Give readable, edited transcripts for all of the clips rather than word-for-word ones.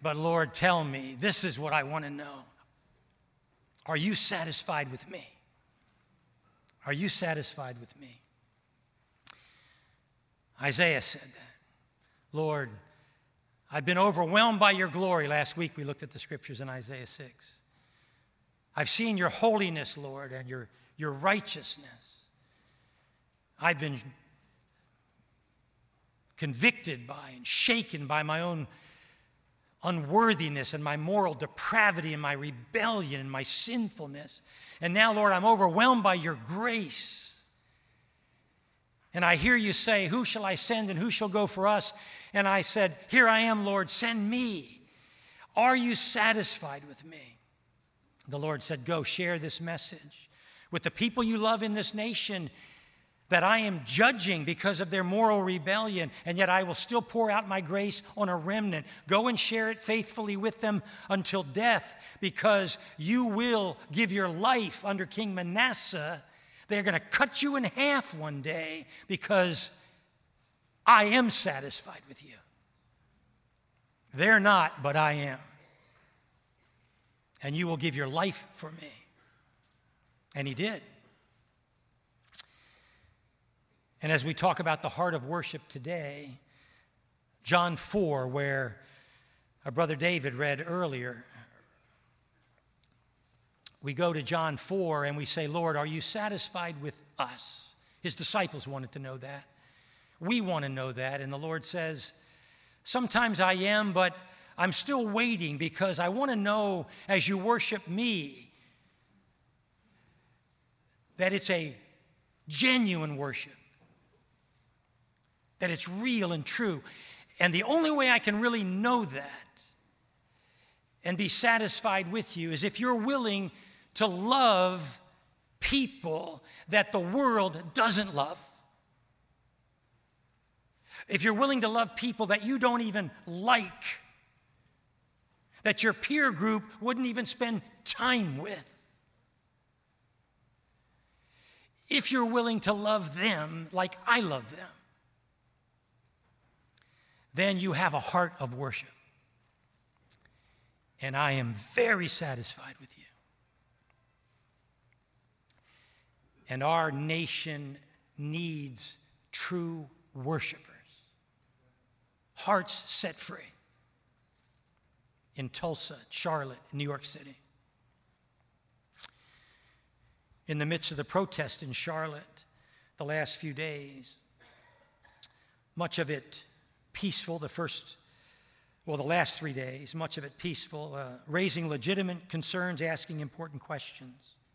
But Lord, tell me, this is what I want to know. Are you satisfied with me? Are you satisfied with me? Isaiah said that. Lord, I've been overwhelmed by your glory. Last week we looked at the scriptures in Isaiah 6. I've seen your holiness, Lord, and your righteousness. I've been convicted by and shaken by my own unworthiness and my moral depravity and my rebellion and my sinfulness. And now, Lord, I'm overwhelmed by your grace. And I hear you say, who shall I send and who shall go for us? And I said, here I am, Lord, send me. Are you satisfied with me? The Lord said, go share this message with the people you love in this nation that I am judging because of their moral rebellion, and yet I will still pour out my grace on a remnant. Go and share it faithfully with them until death, because you will give your life under King Manasseh. They're going to cut you in half one day because I am satisfied with you. They're not, but I am. And you will give your life for me. And he did. And as we talk about the heart of worship today, John 4, where our brother David read earlier, we go to John 4 and we say, Lord, are you satisfied with us? His disciples wanted to know that. We want to know that. And the Lord says, sometimes I am, but I'm still waiting because I want to know as you worship me that it's a genuine worship, that it's real and true. And the only way I can really know that and be satisfied with you is if you're willing to love people that the world doesn't love. If you're willing to love people that you don't even like, that your peer group wouldn't even spend time with. If you're willing to love them like I love them, then you have a heart of worship. And I am very satisfied with you. And our nation needs true worshipers. Hearts set free. In Tulsa, Charlotte, New York City. In the midst of the protest in Charlotte the last few days, much of it peaceful, the last 3 days, much of it peaceful, raising legitimate concerns, asking important questions.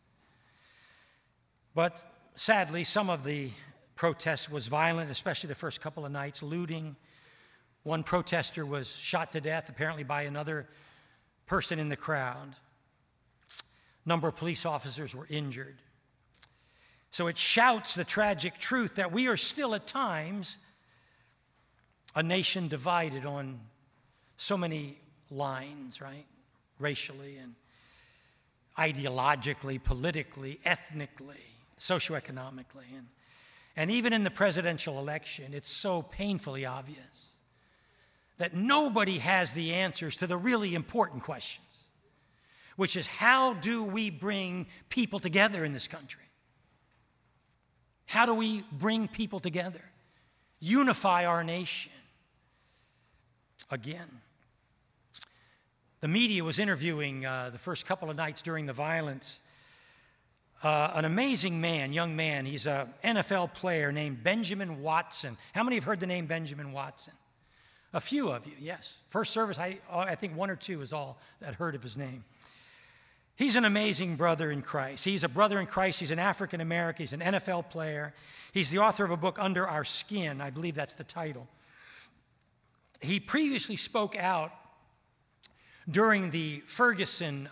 But sadly, some of the protest was violent, especially the first couple of nights, looting. One protester was shot to death, apparently by another person in the crowd. A number of police officers were injured. So it shouts the tragic truth that we are still at times a nation divided on so many lines, right? Racially and ideologically, politically, ethnically, socioeconomically. And even in the presidential election, it's so painfully obvious that nobody has the answers to the really important questions, which is how do we bring people together in this country? How do we bring people together? Unify our nation again. The media was interviewing the first couple of nights during the violence an amazing man, young man. He's an NFL player named Benjamin Watson. How many have heard the name Benjamin Watson? A few of you, yes. First service, I think one or two is all that heard of his name. He's an amazing brother in Christ. He's a brother in Christ. He's an African American. He's an NFL player. He's the author of a book, Under Our Skin. I believe that's the title. He previously spoke out during the Ferguson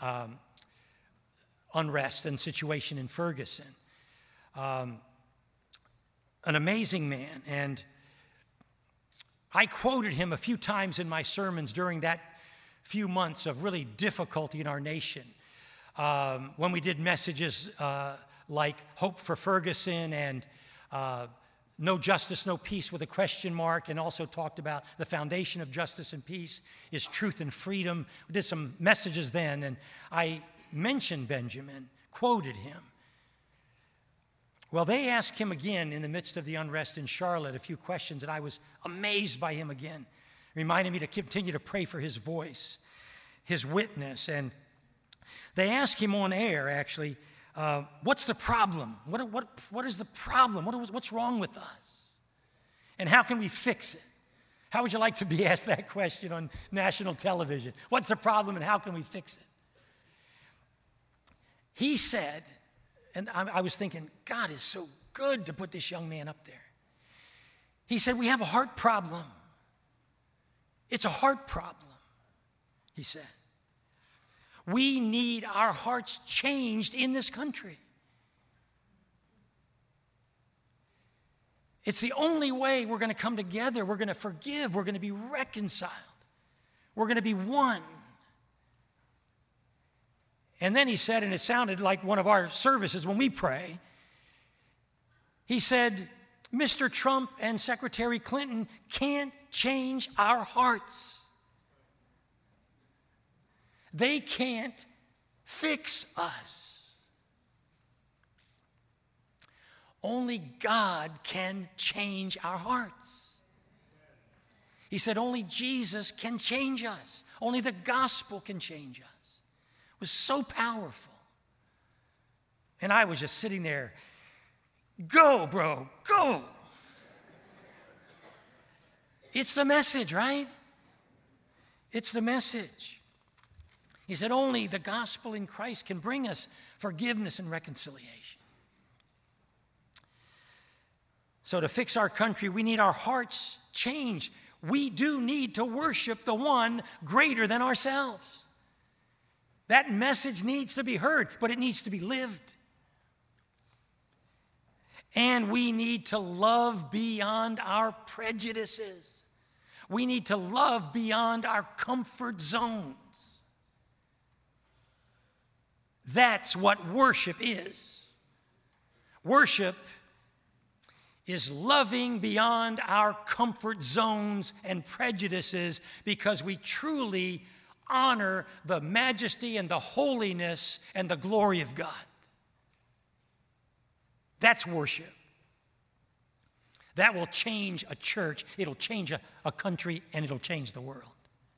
unrest and situation in Ferguson. An amazing man. And I quoted him a few times in my sermons during that few months of really difficulty in our nation. When we did messages like Hope for Ferguson and No Justice, No Peace with a question mark, and also talked about the foundation of justice and peace is truth and freedom. We did some messages then, and I mentioned Benjamin, quoted him. Well, they asked him again in the midst of the unrest in Charlotte a few questions, and I was amazed by him again. Reminded me to continue to pray for his voice, his witness. And they asked him on air, actually, what's the problem? What is the problem? What's wrong with us? And how can we fix it? How would you like to be asked that question on national television? What's the problem and how can we fix it? He said, and I was thinking, God is so good to put this young man up there. He said, we have a heart problem. It's a heart problem, he said. We need our hearts changed in this country. It's the only way we're going to come together. We're going to forgive. We're going to be reconciled. We're going to be one. And then he said, and it sounded like one of our services when we pray, he said, Mr. Trump and Secretary Clinton can't change our hearts. They can't fix us. Only God can change our hearts. He said only Jesus can change us. Only the gospel can change us. It was so powerful. And I was just sitting there, go, bro, go. It's the message, right? It's the message. He said only the gospel in Christ can bring us forgiveness and reconciliation. So to fix our country, we need our hearts changed. We do need to worship the one greater than ourselves. That message needs to be heard, but it needs to be lived. And we need to love beyond our prejudices. We need to love beyond our comfort zones. That's what worship is. Worship is loving beyond our comfort zones and prejudices because we truly honor the majesty and the holiness and the glory of God. That's worship. That will change a church, it'll change a country, and it'll change the world.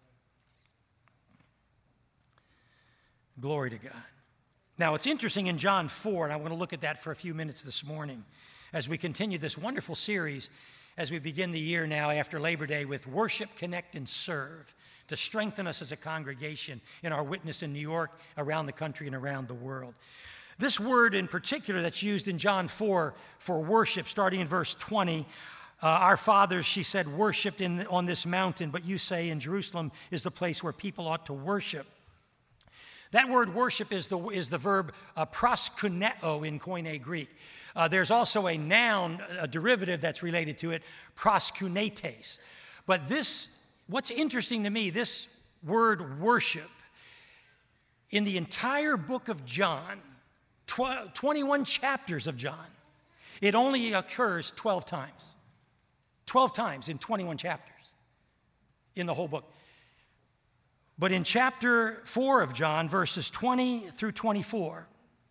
Glory to God. Now, it's interesting in John 4, and I want to look at that for a few minutes this morning as we continue this wonderful series as we begin the year now after Labor Day with Worship, Connect, and Serve to strengthen us as a congregation in our witness in New York, around the country, and around the world. This word in particular that's used in John 4 for worship, starting in verse 20, our fathers, she said, worshipped on this mountain, but you say in Jerusalem is the place where people ought to worship. That word worship is the verb proskuneo in Koine Greek. There's also a noun, a derivative that's related to it, proskunetes. But what's interesting to me, this word worship, in the entire book of John, 21 chapters of John, it only occurs 12 times. 12 times in 21 chapters in the whole book. But in chapter 4 of John, verses 20 through 24,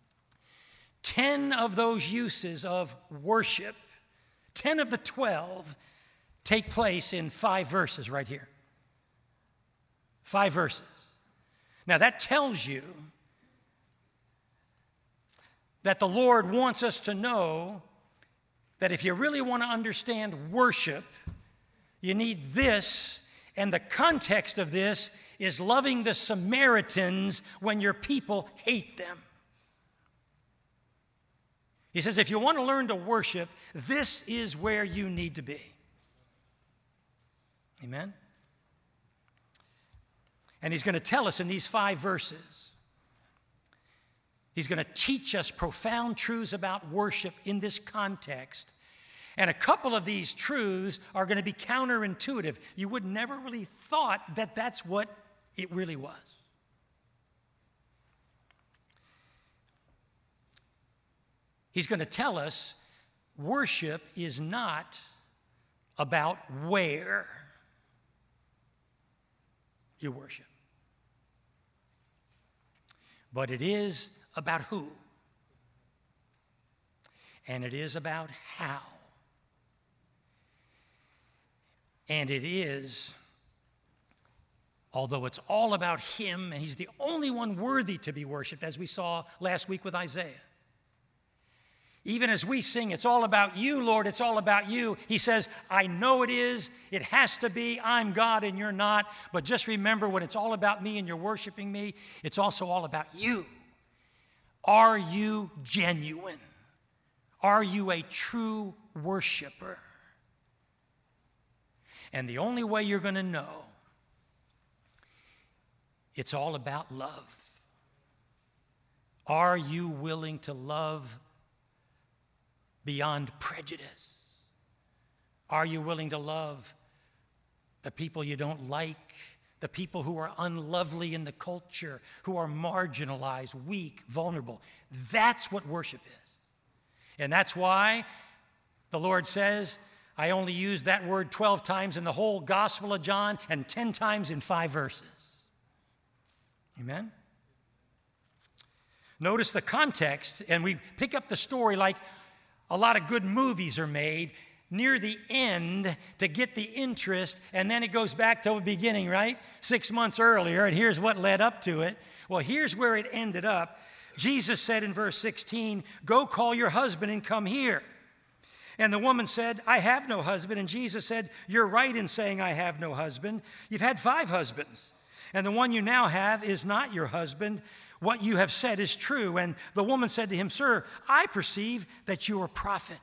10 of those uses of worship, 10 of the 12, take place in 5 verses right here. 5 verses. Now that tells you that the Lord wants us to know that if you really want to understand worship, you need this, and the context of this is loving the Samaritans when your people hate them. He says, if you want to learn to worship, this is where you need to be. Amen? And he's going to tell us in these 5 verses, he's going to teach us profound truths about worship in this context. And a couple of these truths are going to be counterintuitive. You would never really thought that that's what it really was. He's going to tell us worship is not about where you worship, but it is about who, and it is about how, and it is, although it's all about him, and he's the only one worthy to be worshiped, as we saw last week with Isaiah. Even as we sing, it's all about you, Lord, it's all about you. He says, I know it is, it has to be, I'm God and you're not. But just remember, when it's all about me and you're worshiping me, it's also all about you. Are you genuine? Are you a true worshiper? And the only way you're going to know, it's all about love. Are you willing to love beyond prejudice? Are you willing to love the people you don't like, the people who are unlovely in the culture, who are marginalized, weak, vulnerable? That's what worship is. And that's why the Lord says, I only use that word 12 times in the whole Gospel of John and 10 times in 5 verses. Amen? Notice the context, and we pick up the story like a lot of good movies are made near the end to get the interest, and then it goes back to the beginning, right? 6 months earlier, and here's what led up to it. Well, here's where it ended up. Jesus said in verse 16, go call your husband and come here. And the woman said, I have no husband. And Jesus said, you're right in saying I have no husband. You've had 5 husbands, and the one you now have is not your husband. What you have said is true. And the woman said to him, sir, I perceive that you are a prophet.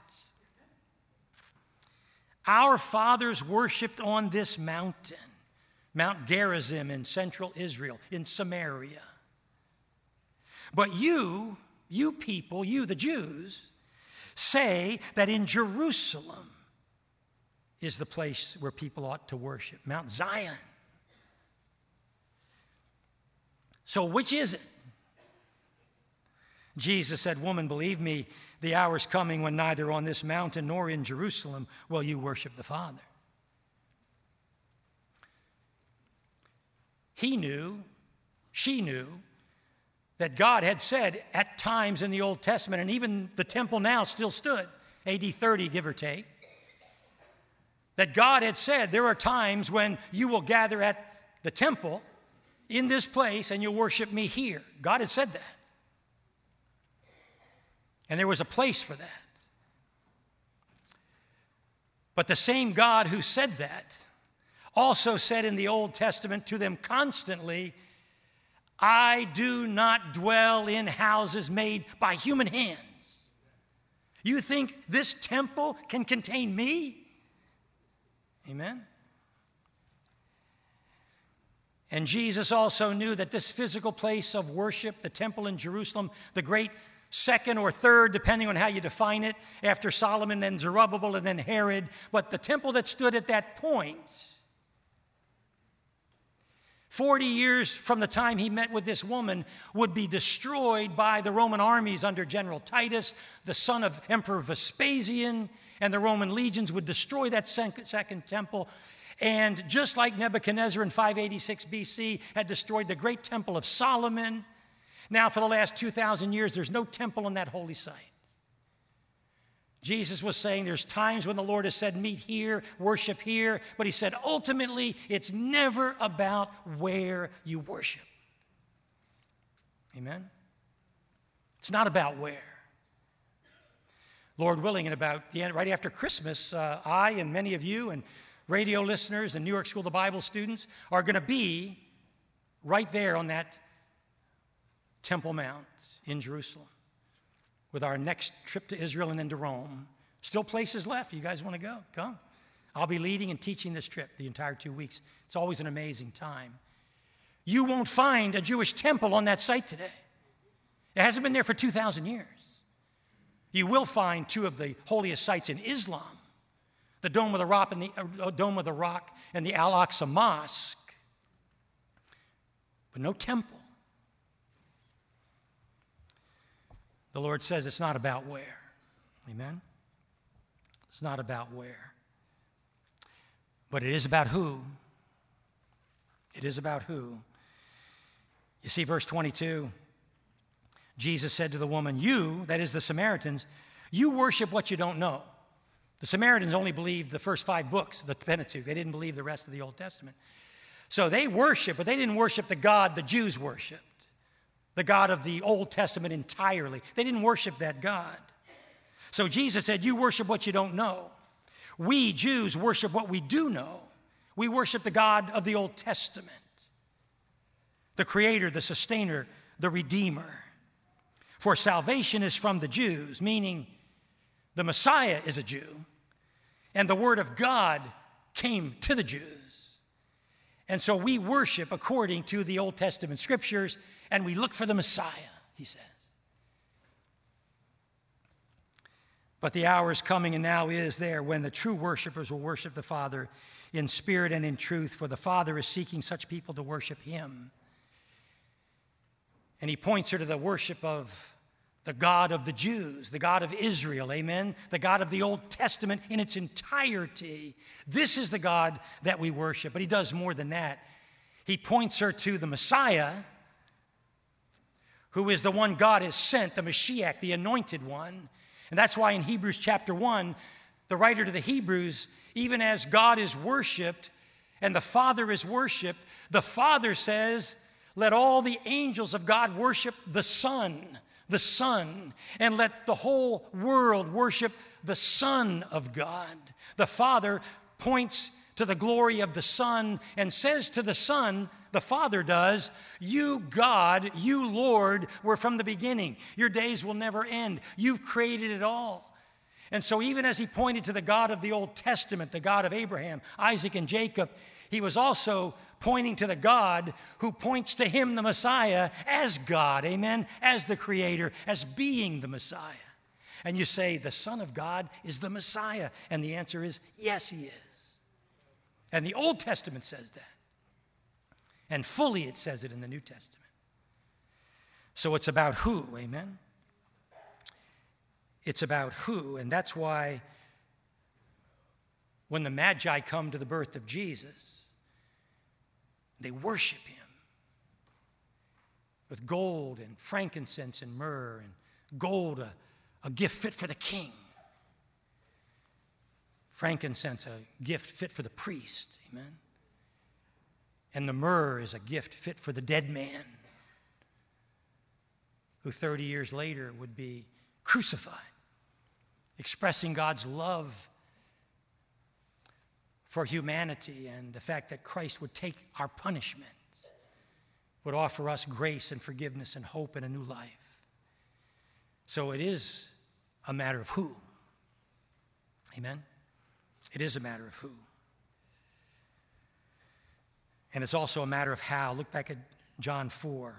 Our fathers worshipped on this mountain, Mount Gerizim in central Israel, in Samaria. But you people, you the Jews, say that in Jerusalem is the place where people ought to worship, Mount Zion. So which is it? Jesus said, woman, believe me, the hour is coming when neither on this mountain nor in Jerusalem will you worship the Father. He knew, she knew, that God had said at times in the Old Testament, and even the temple now still stood, AD 30, give or take, that God had said there are times when you will gather at the temple in this place and you'll worship me here. God had said that. And there was a place for that. But the same God who said that also said in the Old Testament to them constantly, I do not dwell in houses made by human hands. You think this temple can contain me? Amen? And Jesus also knew that this physical place of worship, the temple in Jerusalem, the great second or third, depending on how you define it, after Solomon, then Zerubbabel, and then Herod, but the temple that stood at that point, 40 years from the time he met with this woman, would be destroyed by the Roman armies under General Titus, the son of Emperor Vespasian, and the Roman legions would destroy that second temple. And just like Nebuchadnezzar in 586 BC had destroyed the great temple of Solomon, now for the last 2,000 years, there's no temple on that holy site. Jesus was saying there's times when the Lord has said, meet here, worship here, but he said, ultimately, it's never about where you worship. Amen? It's not about where. Lord willing, and about the end, right after Christmas, I and many of you and radio listeners and New York School of the Bible students are going to be right there on that Temple Mount in Jerusalem with our next trip to Israel and then to Rome. Still places left. You guys want to go? Come. I'll be leading and teaching this trip the entire 2 weeks. It's always an amazing time. You won't find a Jewish temple on that site today. It hasn't been there for 2,000 years. You will find 2 of the holiest sites in Islam, the Dome of the Rock and the Al-Aqsa Mosque, but no temple. The Lord says it's not about where. Amen? It's not about where. But it is about who. It is about who. You see, verse 22, Jesus said to the woman, you, that is the Samaritans, you worship what you don't know. The Samaritans only believed the first 5 books, the Pentateuch. They didn't believe the rest of the Old Testament. So they worship, but they didn't worship the God the Jews worshiped, the God of the Old Testament entirely. They didn't worship that God. So Jesus said, you worship what you don't know. We Jews worship what we do know. We worship the God of the Old Testament, the Creator, the Sustainer, the Redeemer. For salvation is from the Jews, meaning the Messiah is a Jew, and the Word of God came to the Jews. And so we worship according to the Old Testament scriptures, and we look for the Messiah, he says. But the hour is coming, and now is there, when the true worshipers will worship the Father in spirit and in truth, for the Father is seeking such people to worship him. And he points her to the worship of the God of the Jews, the God of Israel, amen? The God of the Old Testament in its entirety. This is the God that we worship. But he does more than that. He points her to the Messiah, who is the one God has sent, the Mashiach, the anointed one. And that's why in Hebrews chapter 1, the writer to the Hebrews, even as God is worshiped and the Father is worshiped, the Father says, let all the angels of God worship the Son, and let the whole world worship the Son of God. The Father points to the glory of the Son and says to the Son, the Father does, you God, you Lord, were from the beginning. Your days will never end. You've created it all. And so even as he pointed to the God of the Old Testament, the God of Abraham, Isaac, and Jacob, he was also pointing to the God who points to him, the Messiah, as God, amen, as the Creator, as being the Messiah. And you say, the Son of God is the Messiah. And the answer is, yes, he is. And the Old Testament says that. And fully it says it in the New Testament. So it's about who, amen? It's about who, and that's why when the Magi come to the birth of Jesus, they worship him with gold and frankincense and myrrh, and gold, a gift fit for the king. Frankincense, a gift fit for the priest, amen? And the myrrh is a gift fit for the dead man who 30 years later would be crucified, expressing God's love for humanity and the fact that Christ would take our punishment, would offer us grace and forgiveness and hope and a new life. So it is a matter of who. Amen? It is a matter of who. And it's also a matter of how. Look back at John 4.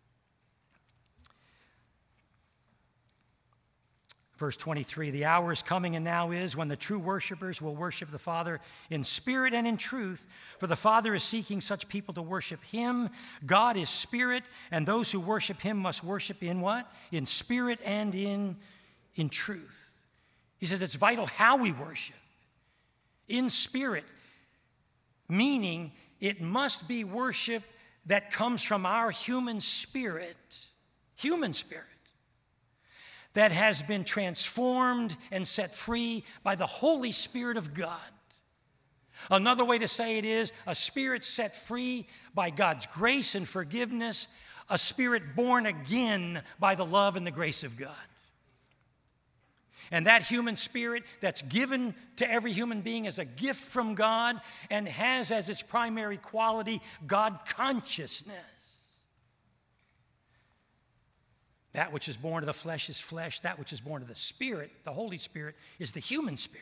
Verse 23, the hour is coming and now is when the true worshipers will worship the Father in spirit and in truth, for the Father is seeking such people to worship him. God is spirit, and those who worship him must worship in what? In spirit and in truth. He says it's vital how we worship. In spirit, meaning it must be worship that comes from our human spirit, that has been transformed and set free by the Holy Spirit of God. Another way to say it is a spirit set free by God's grace and forgiveness, a spirit born again by the love and the grace of God. And that human spirit that's given to every human being as a gift from God and has as its primary quality God consciousness. That which is born of the flesh is flesh. That which is born of the Spirit, the Holy Spirit, is the human spirit.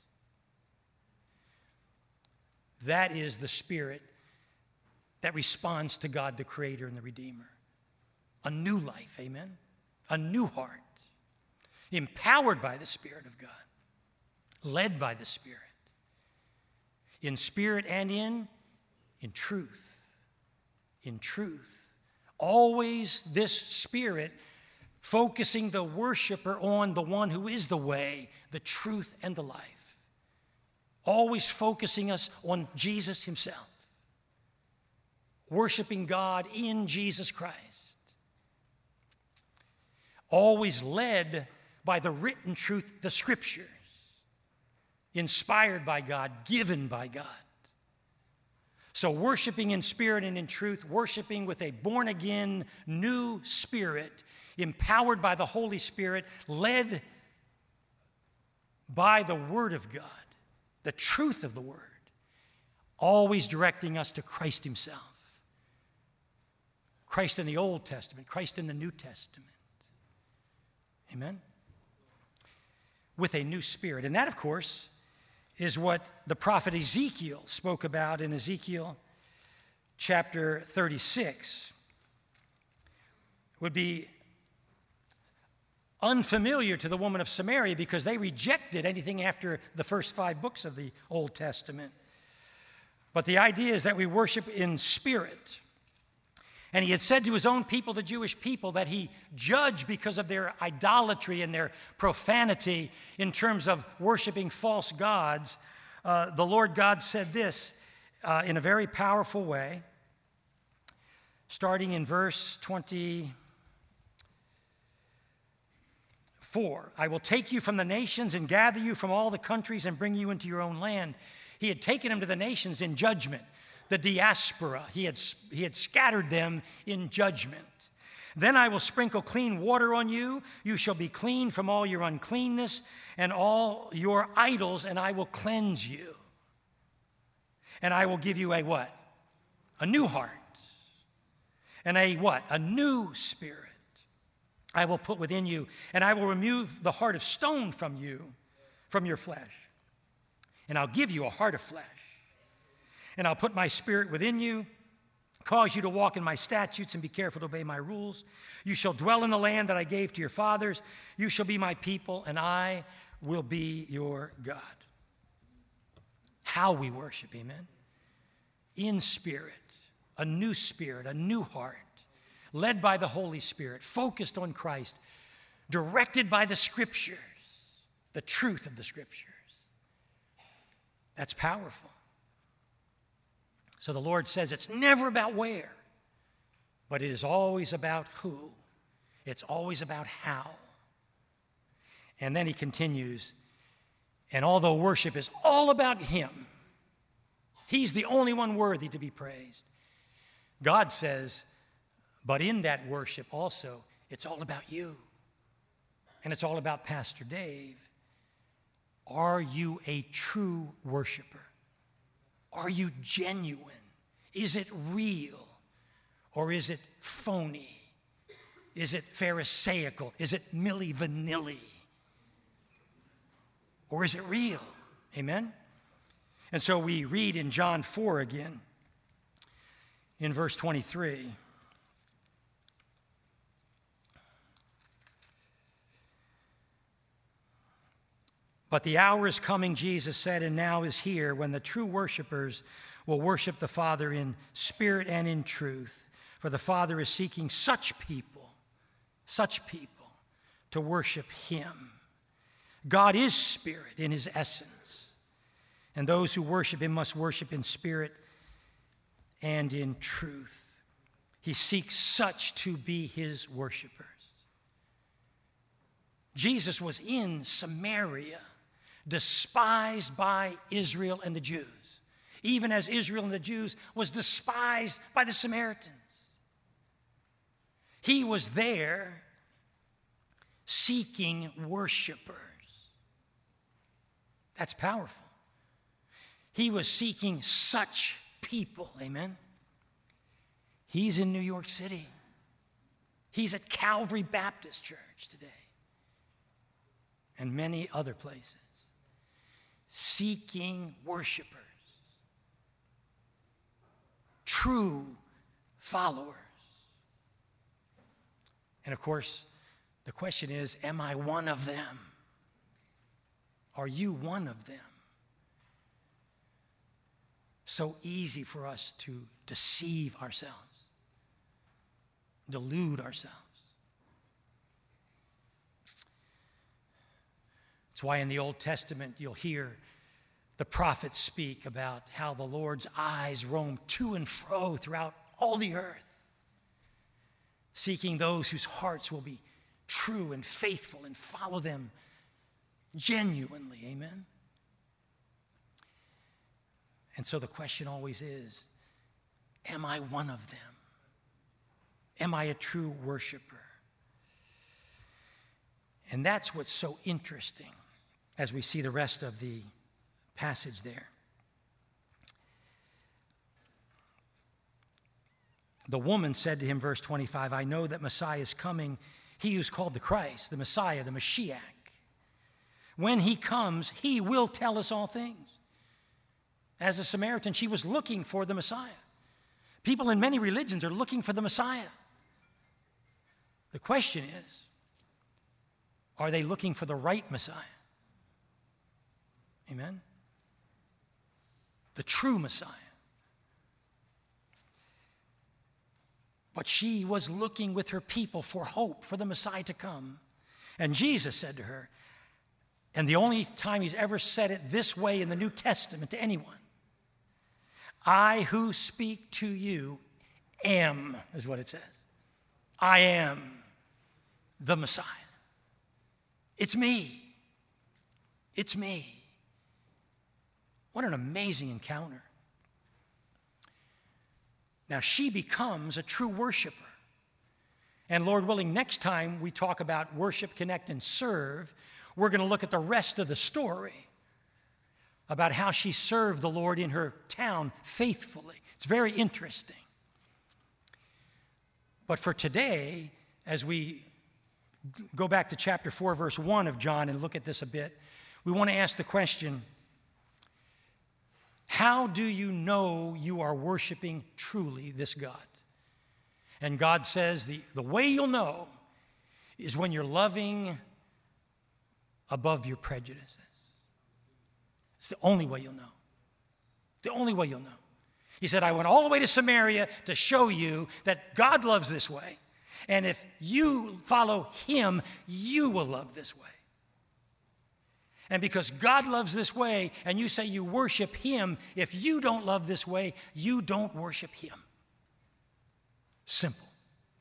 That is the spirit that responds to God, the Creator and the Redeemer. A new life, amen? A new heart. Empowered by the Spirit of God. Led by the Spirit. In spirit and in truth. In truth. Always this Spirit focusing the worshiper on the one who is the way, the truth, and the life. always focusing us on Jesus himself, worshiping God in Jesus Christ, always led by the written truth, the Scriptures, inspired by God, given by God. So worshiping in spirit and in truth, worshiping with a born-again, new spirit, empowered by the Holy Spirit, led by the Word of God, the truth of the Word, always directing us to Christ himself. Christ in the Old Testament, Christ in the New Testament. Amen? With a new spirit. And that, of course, is what the prophet Ezekiel spoke about in Ezekiel chapter 36. Would be unfamiliar to the woman of Samaria because they rejected anything after the first 5 books of the Old Testament. But the idea is that we worship in spirit. And he had said to his own people, the Jewish people, that he judged because of their idolatry and their profanity in terms of worshiping false gods. The Lord God said this in a very powerful way, starting in verse 24. I will take you from the nations and gather you from all the countries and bring you into your own land. He had taken him to the nations in judgment. The diaspora. He had scattered them in judgment. Then I will sprinkle clean water on you. You shall be clean from all your uncleanness and all your idols, and I will cleanse you. And I will give you a what? A new heart. And a what? A new spirit. I will put within you, and I will remove the heart of stone from you, from your flesh. And I'll give you a heart of flesh. And I'll put my spirit within you, cause you to walk in my statutes and be careful to obey my rules. You shall dwell in the land that I gave to your fathers. You shall be my people, and I will be your God. How we worship, amen? In spirit, a new heart, led by the Holy Spirit, focused on Christ, directed by the Scriptures, the truth of the Scriptures. That's powerful. So the Lord says it's never about where, but it is always about who. It's always about how. And then he continues, and although worship is all about him, he's the only one worthy to be praised. God says, but in that worship also, it's all about you. And it's all about Pastor Dave. Are you a true worshiper? Are you genuine? Is it real? Or is it phony? Is it pharisaical? Is it milli vanilli? Or is it real? Amen? And so we read in John 4 again, in verse 23. But the hour is coming, Jesus said, and now is here, when the true worshipers will worship the Father in spirit and in truth. For the Father is seeking such people to worship him. God is spirit in his essence, and those who worship him must worship in spirit and in truth. He seeks such to be his worshipers. Jesus was in Samaria, despised by Israel and the Jews, even as Israel and the Jews was despised by the Samaritans. He was there seeking worshipers. That's powerful. He was seeking such people, amen? He's in New York City. He's at Calvary Baptist Church today and many other places. Seeking worshipers, true followers. And of course, the question is, am I one of them? Are you one of them? So easy for us to deceive ourselves, delude ourselves. That's why in the Old Testament you'll hear The prophets speak about how the Lord's eyes roam to and fro throughout all the earth, seeking those whose hearts will be true and faithful and follow them genuinely. Amen? And so the question always is, am I one of them? Am I a true worshiper? And that's what's so interesting as we see the rest of the passage there. The woman said to him, verse 25, I know that Messiah is coming, he who's called the Christ, the Messiah, the Mashiach. When he comes, he will tell us all things. As a Samaritan, she was looking for the Messiah. People in many religions are looking for the Messiah. The question is, are they looking for the right Messiah? Amen? The true Messiah. But she was looking with her people for hope for the Messiah to come. And Jesus said to her, and the only time he's ever said it this way in the New Testament to anyone, I who speak to you am, is what it says. I am the Messiah. It's me. It's me. What an amazing encounter. Now she becomes a true worshiper. And Lord willing, next time we talk about worship, connect, and serve, we're going to look at the rest of the story about how she served the Lord in her town faithfully. It's very interesting. But for today, as we go back to chapter 4, verse 1 of John and look at this a bit, we want to ask the question, how do you know you are worshiping truly this God? And God says the way you'll know is when you're loving above your prejudices. It's the only way you'll know. The only way you'll know. He said, I went all the way to Samaria to show you that God loves this way. And if you follow him, you will love this way. And because God loves this way, and you say you worship him, if you don't love this way, you don't worship him. Simple.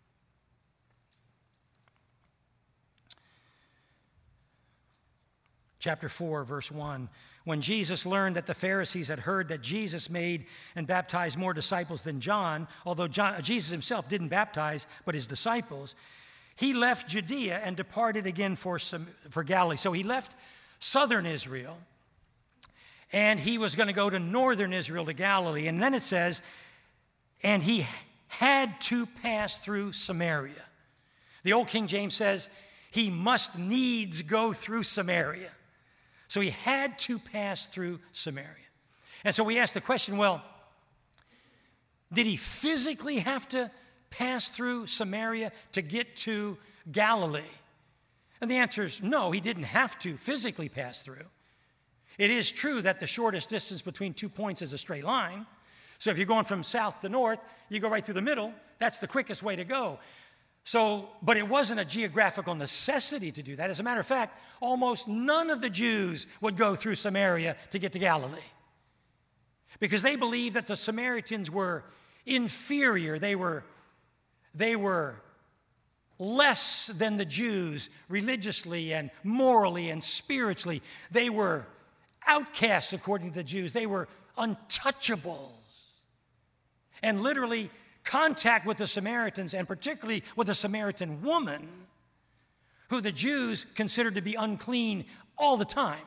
Chapter 4, verse 1. When Jesus learned that the Pharisees had heard that Jesus made and baptized more disciples than John, although Jesus himself didn't baptize, but his disciples, he left Judea and departed again for Galilee. So he left southern Israel, and he was going to go to northern Israel, to Galilee. And then it says, and he had to pass through Samaria. The old King James says, he must needs go through Samaria. So he had to pass through Samaria. And so we ask the question, well, did he physically have to pass through Samaria to get to Galilee? And the answer is no, he didn't have to physically pass through. It is true that the shortest distance between 2 points is a straight line. So if you're going from south to north, you go right through the middle. That's the quickest way to go. So, but it wasn't a geographical necessity to do that. As a matter of fact, almost none of the Jews would go through Samaria to get to Galilee, because they believed that the Samaritans were inferior. They were less than the Jews religiously and morally and spiritually. They were outcasts according to the Jews. They were untouchables. And literally, contact with the Samaritans, and particularly with a Samaritan woman, who the Jews considered to be unclean all the time,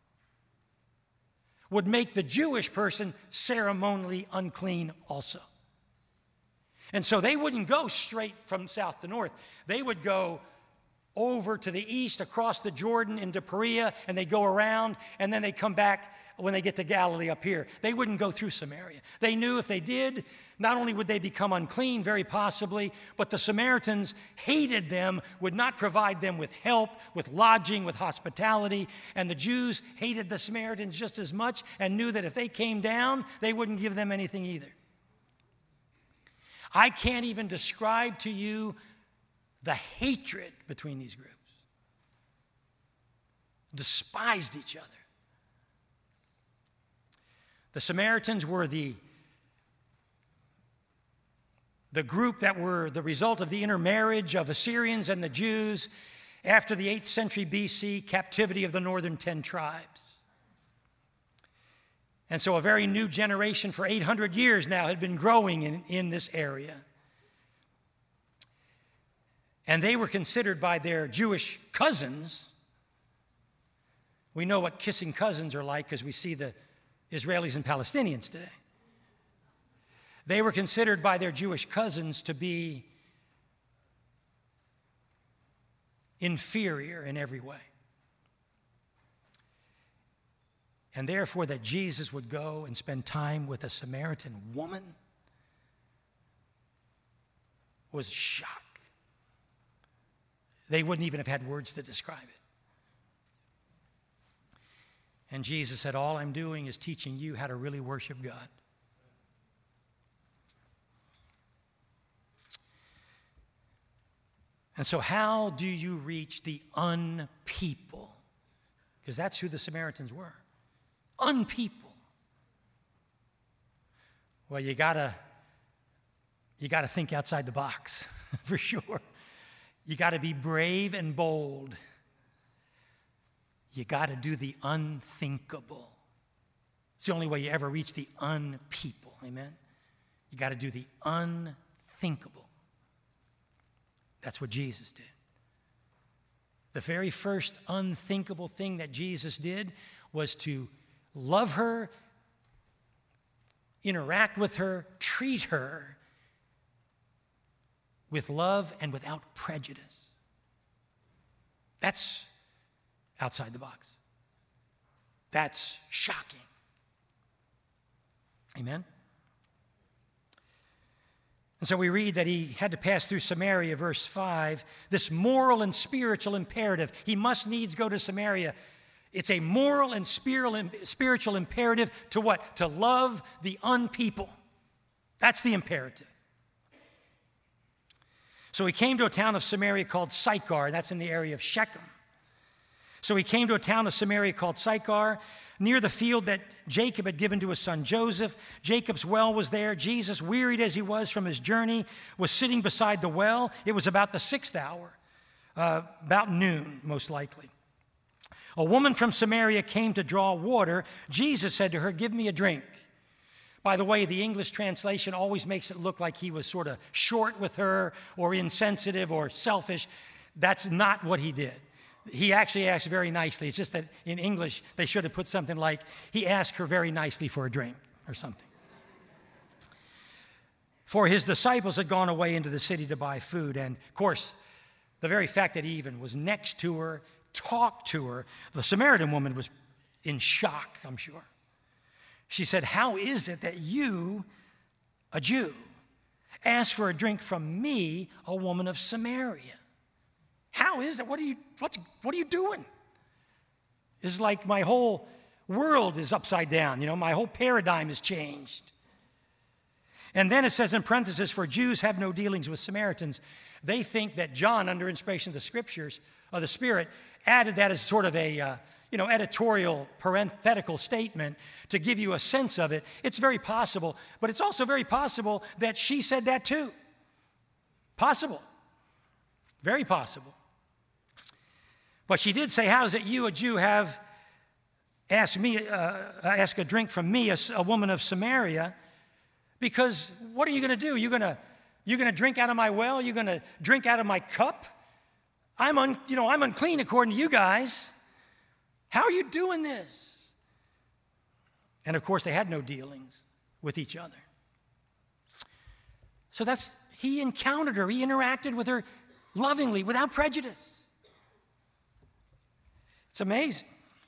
would make the Jewish person ceremonially unclean also. And so they wouldn't go straight from south to north. They would go over to the east, across the Jordan into Perea, and they go around, and then they come back when they get to Galilee up here. They wouldn't go through Samaria. They knew if they did, not only would they become unclean, very possibly, but the Samaritans hated them, would not provide them with help, with lodging, with hospitality, and the Jews hated the Samaritans just as much and knew that if they came down, they wouldn't give them anything either. I can't even describe to you the hatred between these groups. Despised each other. The Samaritans were the group that were the result of the intermarriage of Assyrians and the Jews after the 8th century BC captivity of the northern 10 tribes. And so a very new generation for 800 years now had been growing in this area. And they were considered by their Jewish cousins. We know what kissing cousins are like because we see the Israelis and Palestinians today. They were considered by their Jewish cousins to be inferior in every way. And therefore that Jesus would go and spend time with a Samaritan woman was a shock. They wouldn't even have had words to describe it. And Jesus said, all I'm doing is teaching you how to really worship God. And so how do you reach the unpeople? Because that's who the Samaritans were. Unpeople. Well, you gotta think outside the box, for sure. You got to be brave and bold. You got to do the unthinkable. It's the only way you ever reach the unpeople. Amen? You got to do the unthinkable. That's what Jesus did. The very first unthinkable thing that Jesus did was to love her, interact with her, treat her with love and without prejudice. That's outside the box. That's shocking. Amen? And so we read that he had to pass through Samaria, verse 5, this moral and spiritual imperative. He must needs go to Samaria. It's a moral and spiritual imperative to what? To love the unpeople. That's the imperative. So he came to a town of Samaria called Sychar. That's in the area of Shechem. So he came to a town of Samaria called Sychar, near the field that Jacob had given to his son Joseph. Jacob's well was there. Jesus, wearied as he was from his journey, was sitting beside the well. It was about the 6th hour, about noon, most likely. A woman from Samaria came to draw water. Jesus said to her, "Give me a drink." By the way, the English translation always makes it look like he was sort of short with her or insensitive or selfish. That's not what he did. He actually asked very nicely. It's just that in English, they should have put something like, he asked her very nicely for a drink or something. For his disciples had gone away into the city to buy food. And, of course, the very fact that he even was next to her, talked to her, the Samaritan woman was in shock, I'm sure. She said, "How is it that you, a Jew, ask for a drink from me, a woman of Samaria?" How is that? What are you doing? It's like my whole world is upside down. My whole paradigm has changed. And then it says in parentheses, for Jews have no dealings with Samaritans. They think that John, under inspiration of the Scriptures, of the Spirit, added that as sort of a editorial parenthetical statement to give you a sense of it. It's very possible, but it's also very possible that she said that too. Possible. Very possible. But she did say, "How is it you, a Jew, have asked a drink from me, a woman of Samaria?" Because what are you going to do? You're going to drink out of my well? You're going to drink out of my cup? I'm unclean according to you guys. How are you doing this? And of course, they had no dealings with each other. So he encountered her. He interacted with her lovingly, without prejudice. It's amazing.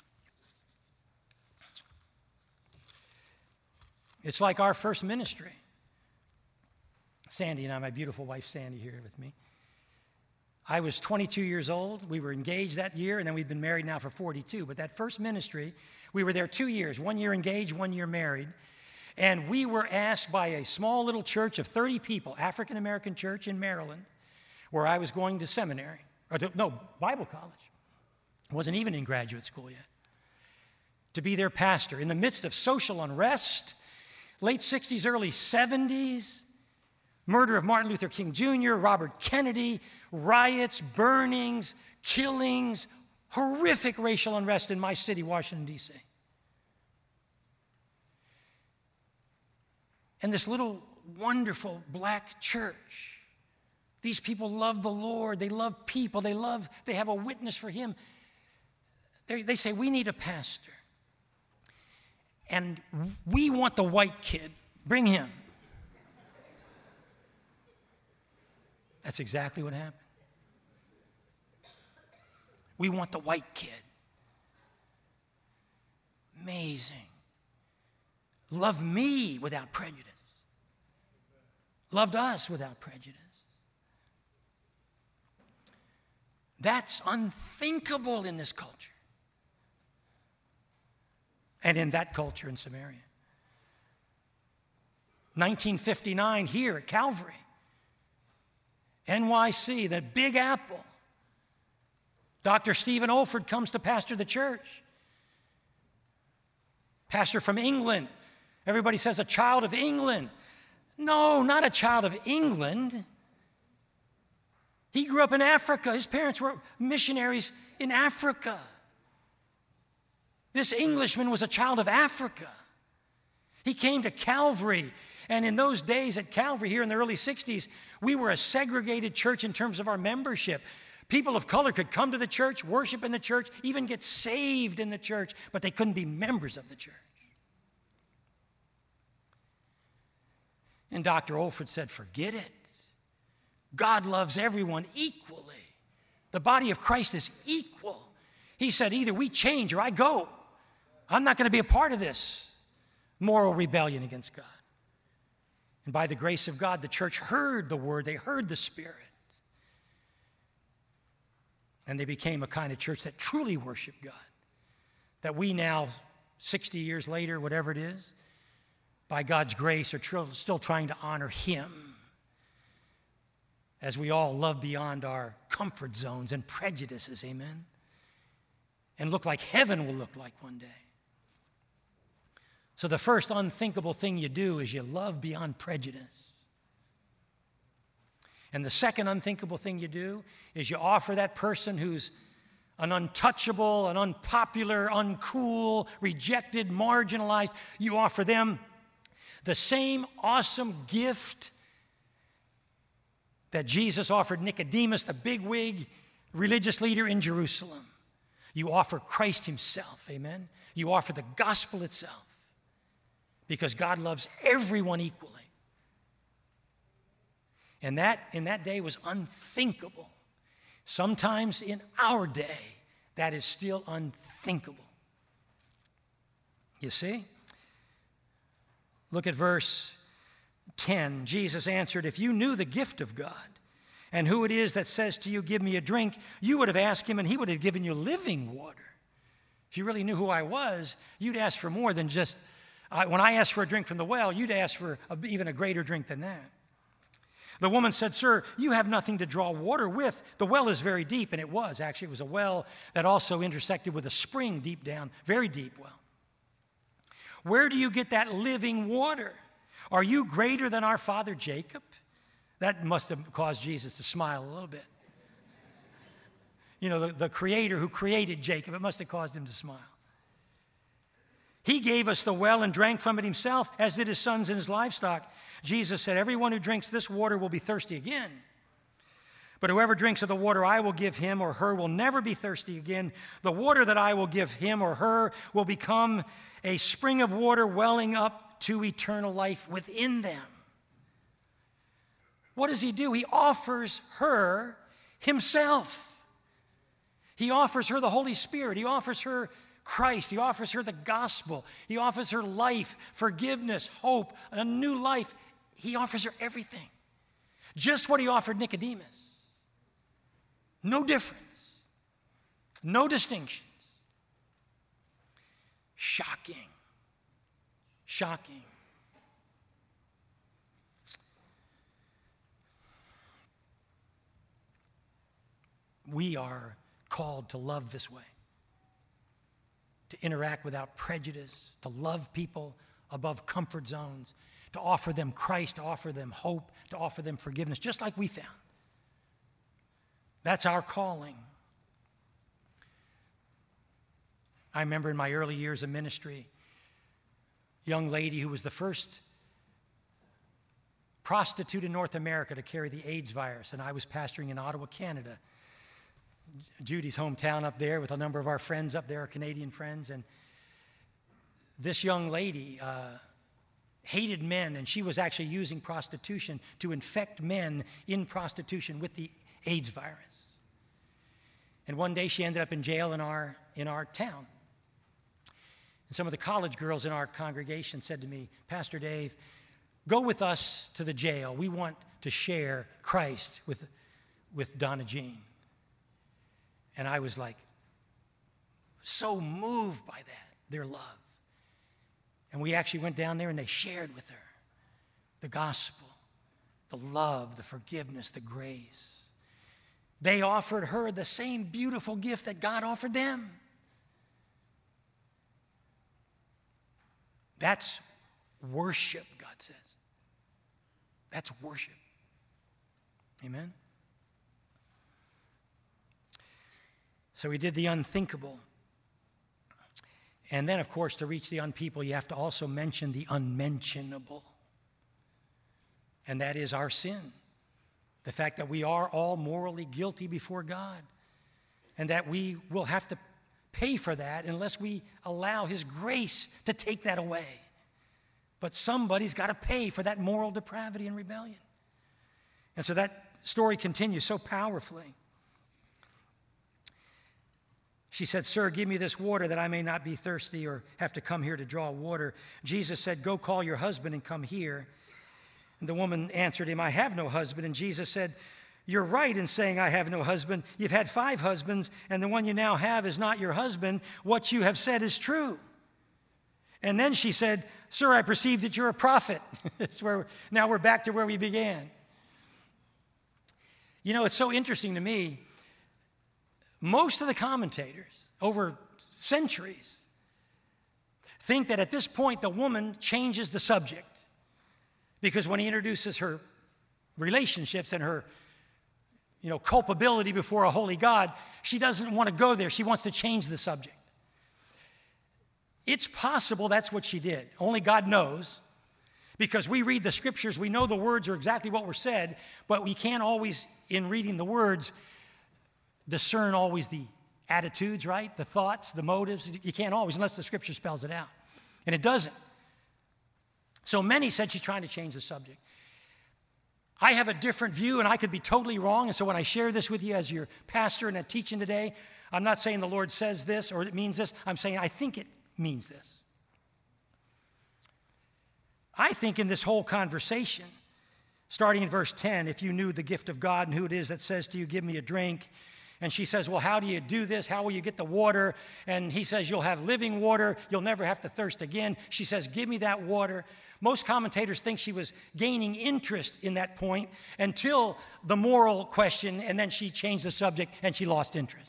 It's like our first ministry. Sandy and I, my beautiful wife Sandy here with me. I was 22 years old. We were engaged that year, and then we've been married now for 42. But that first ministry, we were there 2 years, 1 year engaged, 1 year married. And we were asked by a small little church of 30 people, African-American church in Maryland, where I was going to seminary, Bible college. I wasn't even in graduate school yet. to be their pastor in the midst of social unrest, late 60s, early 70s, murder of Martin Luther King Jr., Robert Kennedy, riots, burnings, killings, horrific racial unrest in my city, Washington, D.C. And this little wonderful black church, these people love the Lord, they love people, they have a witness for Him. They say, we need a pastor. And we want the white kid. Bring him. That's exactly what happened. We want the white kid. Amazing. Love me without prejudice. Loved us without prejudice. That's unthinkable in this culture. And in that culture in Samaria. 1959 here at Calvary. NYC, the Big Apple. Dr. Stephen Olford comes to pastor the church. Pastor from England. Everybody says a child of England. No, not a child of England. He grew up in Africa. His parents were missionaries in Africa. This Englishman was a child of Africa. He came to Calvary, and in those days at Calvary here in the early 60s, we were a segregated church in terms of our membership. People of color could come to the church, worship in the church, even get saved in the church, but they couldn't be members of the church. And Dr. Olford said, forget it. God loves everyone equally. The body of Christ is equal. He said, either we change or I go. I'm not going to be a part of this moral rebellion against God. And by the grace of God, the church heard the word, they heard the Spirit. And they became a kind of church that truly worshiped God. That we now, 60 years later, whatever it is, by God's grace, are still trying to honor Him. As we all love beyond our comfort zones and prejudices, amen? And look like heaven will look like one day. So the first unthinkable thing you do is you love beyond prejudice. And the second unthinkable thing you do is you offer that person who's an untouchable, an unpopular, uncool, rejected, marginalized, you offer them the same awesome gift that Jesus offered Nicodemus, the bigwig religious leader in Jerusalem. You offer Christ Himself, amen? You offer the gospel itself. Because God loves everyone equally. And that in that day was unthinkable. Sometimes in our day, that is still unthinkable. You see? Look at verse 10. Jesus answered, if you knew the gift of God and who it is that says to you, give me a drink, you would have asked Him and He would have given you living water. If you really knew who I was, you'd ask for more than just... when I asked for a drink from the well, you'd ask for even a greater drink than that. The woman said, sir, you have nothing to draw water with. The well is very deep, and it was. Actually, it was a well that also intersected with a spring deep down, very deep well. Where do you get that living water? Are you greater than our father Jacob? That must have caused Jesus to smile a little bit. You know, the creator who created Jacob, it must have caused him to smile. He gave us the well and drank from it Himself, as did His sons and His livestock. Jesus said, everyone who drinks this water will be thirsty again. But whoever drinks of the water I will give him or her will never be thirsty again. The water that I will give him or her will become a spring of water welling up to eternal life within them. What does He do? He offers her Himself. He offers her the Holy Spirit. He offers her Christ. He offers her the gospel. He offers her life, forgiveness, hope, a new life. He offers her everything. Just what He offered Nicodemus. No difference. No distinctions. Shocking. Shocking. We are called to love this way. to interact without prejudice, to love people above comfort zones, to offer them Christ, to offer them hope, to offer them forgiveness, just like we found. That's our calling. I remember in my early years of ministry, a young lady who was the first prostitute in North America to carry the AIDS virus, and I was pastoring in Ottawa, Canada. Judy's hometown up there with a number of our friends up there, our Canadian friends, and this young lady hated men, and she was actually using prostitution to infect men in prostitution with the AIDS virus. And one day she ended up in jail in our town. And some of the college girls in our congregation said to me, Pastor Dave, go with us to the jail. We want to share Christ with Donna Jean. And I was like, so moved by that, their love. And we actually went down there and they shared with her the gospel, the love, the forgiveness, the grace. They offered her the same beautiful gift that God offered them. That's worship, God says. That's worship. Amen? So he did the unthinkable. And then, of course, to reach the unpeople, you have to also mention the unmentionable. And that is our sin. The fact that we are all morally guilty before God. And that we will have to pay for that unless we allow his grace to take that away. But somebody's got to pay for that moral depravity and rebellion. And so that story continues so powerfully. She said, Sir, give me this water that I may not be thirsty or have to come here to draw water. Jesus said, go call your husband and come here. And the woman answered him, I have no husband. And Jesus said, you're right in saying I have no husband. You've had 5 husbands, and the one you now have is not your husband. What you have said is true. And then she said, Sir, I perceive that you're a prophet. Now we're back to where we began. You know, it's so interesting to me. Most of the commentators over centuries think that at this point the woman changes the subject. Because when he introduces her relationships and her culpability before a holy God, she doesn't want to go there. She wants to change the subject. It's possible that's what she did. Only God knows. Because we read the scriptures, we know the words are exactly what were said, but we can't always, in reading the words, discern always the attitudes, right? The thoughts, the motives. You can't always, unless the scripture spells it out. And it doesn't. So many said she's trying to change the subject. I have a different view, and I could be totally wrong. And so when I share this with you as your pastor and a teaching today, I'm not saying the Lord says this or it means this. I'm saying I think it means this. I think in this whole conversation, starting in verse 10, if you knew the gift of God and who it is that says to you, give me a drink. And she says, well, how do you do this? How will you get the water? And he says, you'll have living water. You'll never have to thirst again. She says, give me that water. Most commentators think she was gaining interest in that point until the moral question, and then she changed the subject and she lost interest.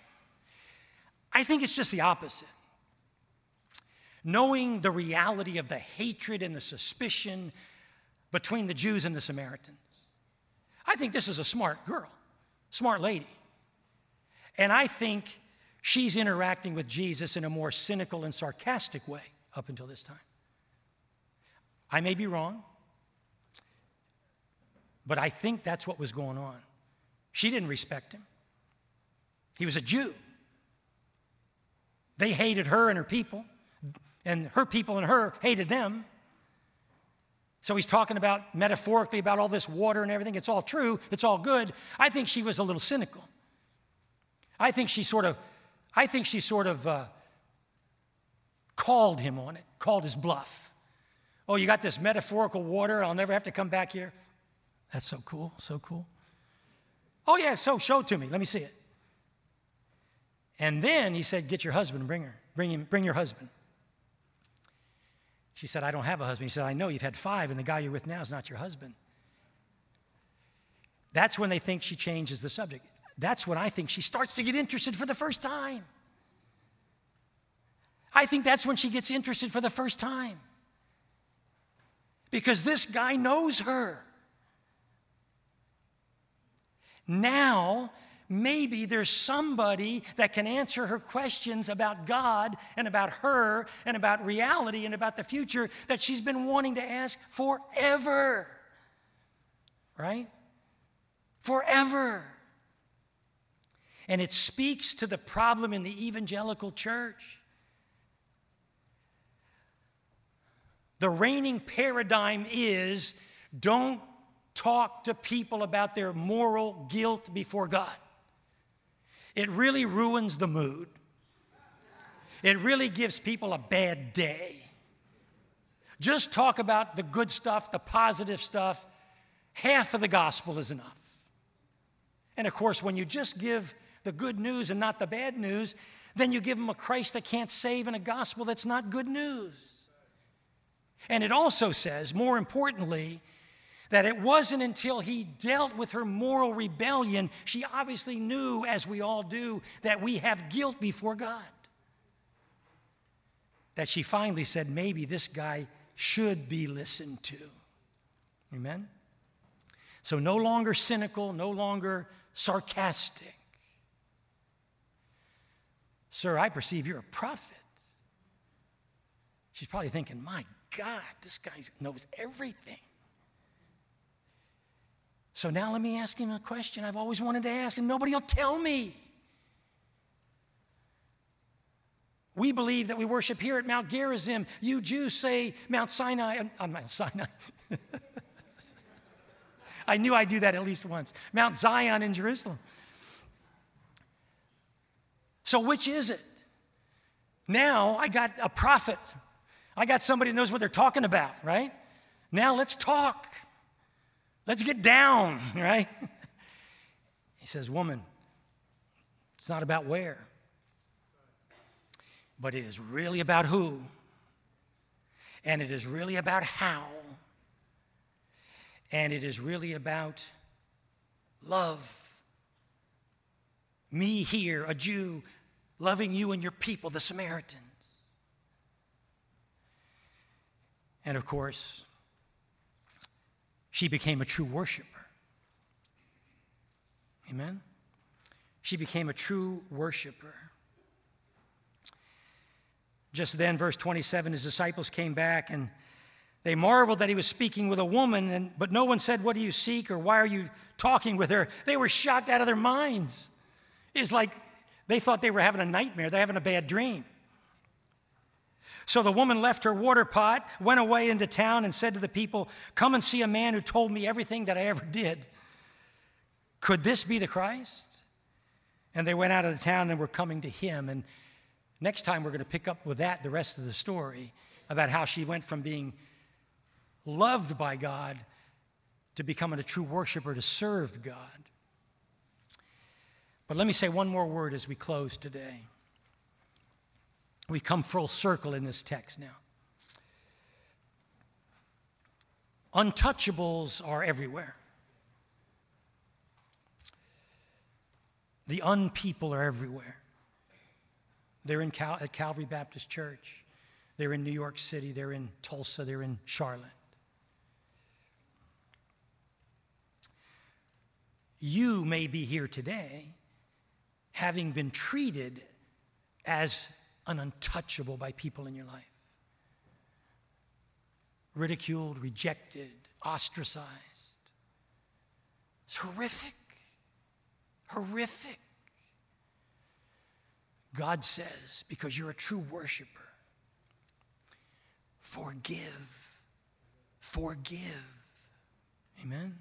I think it's just the opposite. Knowing the reality of the hatred and the suspicion between the Jews and the Samaritans. I think this is a smart girl, smart lady. And I think she's interacting with Jesus in a more cynical and sarcastic way up until this time. I may be wrong, but I think that's what was going on. She didn't respect him. He was a Jew. They hated her and her people, and her people and her hated them. So he's talking about, metaphorically, about all this water and everything. It's all true. It's all good. I think she was a little cynical. I think she sort of called him on it, called his bluff. Oh, you got this metaphorical water. I'll never have to come back here. That's so cool, so cool. Oh, yeah, so show it to me. Let me see it. And then he said, get your husband and bring your husband. She said, I don't have a husband. He said, I know you've had 5, and the guy you're with now is not your husband. That's when they think she changes the subject. That's when I think she starts to get interested for the first time. I think that's when she gets interested for the first time. Because this guy knows her. Now, maybe there's somebody that can answer her questions about God and about her and about reality and about the future that she's been wanting to ask forever. Right? Forever. And it speaks to the problem in the evangelical church. The reigning paradigm is don't talk to people about their moral guilt before God. It really ruins the mood. It really gives people a bad day. Just talk about the good stuff, the positive stuff. Half of the gospel is enough. And of course, when you just give the good news and not the bad news, then you give them a Christ that can't save and a gospel that's not good news. And it also says, more importantly, that it wasn't until he dealt with her moral rebellion, she obviously knew, as we all do, that we have guilt before God. That she finally said, maybe this guy should be listened to. Amen? So no longer cynical, no longer sarcastic. Sir, I perceive you're a prophet. She's probably thinking, my God, this guy knows everything. So now let me ask him a question I've always wanted to ask, and nobody will tell me. We believe that we worship here at Mount Gerizim. You Jews say Mount Sinai. Mount Sinai. I knew I'd do that at least once. Mount Zion in Jerusalem. So which is it? Now I got a prophet. I got somebody who knows what they're talking about, right? Now let's talk. Let's get down, right? He says, woman, it's not about where, but it is really about who, and it is really about how, and it is really about love. Me here, a Jew, loving you and your people, the Samaritans. And of course, she became a true worshiper. Amen? She became a true worshiper. Just then, verse 27, his disciples came back and they marveled that he was speaking with a woman, but no one said, what do you seek, or why are you talking with her? They were shocked out of their minds. It's like they thought they were having a nightmare. They're having a bad dream. So the woman left her water pot, went away into town, and said to the people, come and see a man who told me everything that I ever did. Could this be the Christ? And they went out of the town and were coming to him. And next time we're going to pick up with that, the rest of the story, about how she went from being loved by God to becoming a true worshiper to serve God. But let me say one more word as we close today. We've come full circle in this text now. Untouchables are everywhere. The unpeople are everywhere. They're at Calvary Baptist Church. They're in New York City. They're in Tulsa. They're in Charlotte. You may be here today having been treated as an untouchable by people in your life. Ridiculed, rejected, ostracized. It's horrific. Horrific. God says, because you're a true worshiper, forgive. Forgive. Amen?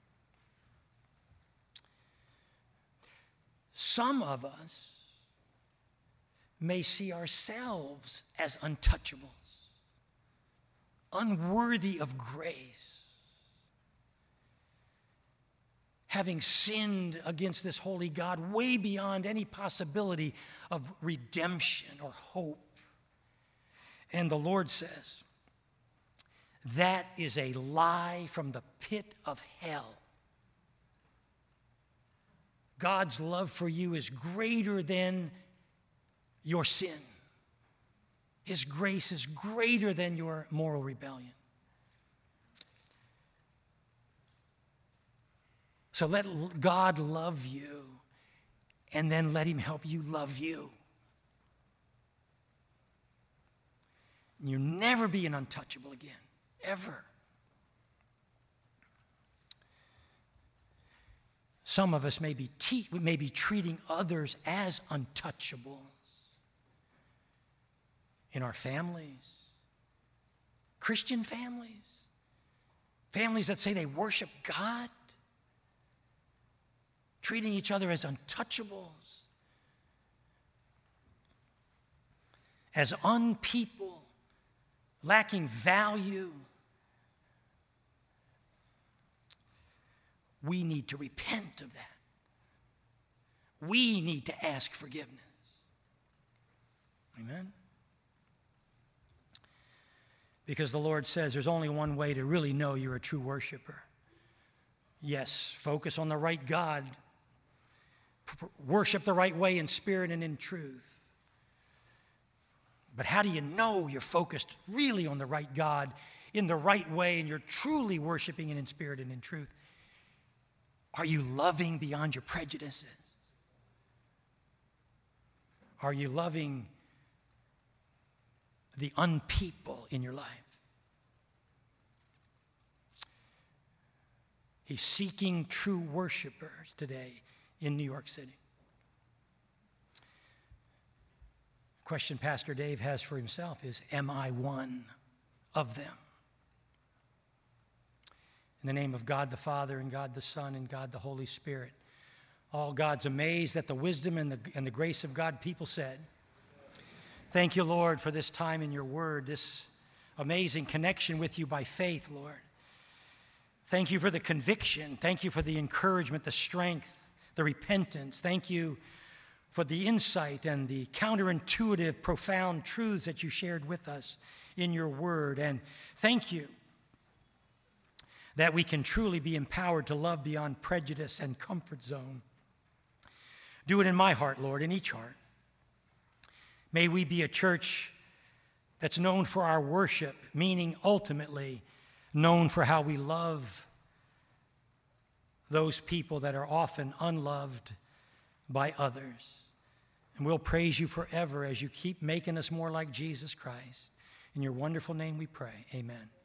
Some of us may see ourselves as untouchables, unworthy of grace, having sinned against this holy God way beyond any possibility of redemption or hope. And the Lord says, that is a lie from the pit of hell. God's love for you is greater than your sin. His grace is greater than your moral rebellion. So let God love you, and then let him help you love you. You'll never be an untouchable again, ever. Some of us may be treating others as untouchables in our families, Christian families, families that say they worship God, treating each other as untouchables, as unpeople, lacking value. We need to repent of that. We need to ask forgiveness. Amen? Because the Lord says there's only one way to really know you're a true worshiper. Yes, focus on the right God. Worship the right way in spirit and in truth. But how do you know you're focused really on the right God in the right way and you're truly worshiping in spirit and in truth? Are you loving beyond your prejudices? Are you loving the unpeople in your life? He's seeking true worshipers today in New York City. The question Pastor Dave has for himself is, am I one of them? In the name of God the Father, and God the Son, and God the Holy Spirit, all God's amazed at the wisdom and the grace of God, people said, thank you, Lord, for this time in your word, this amazing connection with you by faith, Lord. Thank you for the conviction. Thank you for the encouragement, the strength, the repentance. Thank you for the insight and the counterintuitive, profound truths that you shared with us in your word. And thank you that we can truly be empowered to love beyond prejudice and comfort zone. Do it in my heart, Lord, in each heart. May we be a church that's known for our worship, meaning ultimately known for how we love those people that are often unloved by others. And we'll praise you forever as you keep making us more like Jesus Christ. In your wonderful name we pray, amen.